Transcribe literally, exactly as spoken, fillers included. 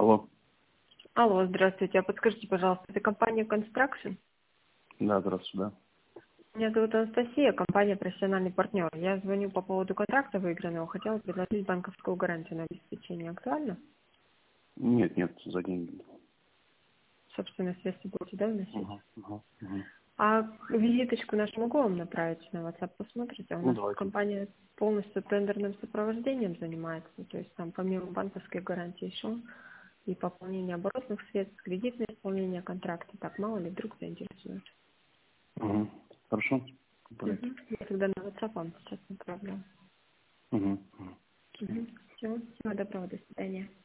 Алло. Алло, здравствуйте. А подскажите, пожалуйста, это компания Construction? Да, здравствуйте, да. Меня зовут Анастасия, компания «Профессиональный партнер». Я звоню по поводу контракта выигранного. Хотела предложить банковскую гарантию на обеспечение. Актуально? Нет, нет, за деньги. Собственно, связи будете, да, вносить? Угу, угу, угу. А визиточку нашу могу вам направить на WhatsApp? Посмотрите. У Ну, нас давайте. компания полностью тендерным сопровождением занимается. То есть там помимо банковской гарантии еще и пополнение оборотных средств, кредитное исполнение контракта. Так, мало ли вдруг заинтересует. Угу. Хорошо. Давайте. Угу. Я тогда на WhatsApp вам сейчас направлю. Угу. Угу. Угу. Все. Всего доброго. До свидания.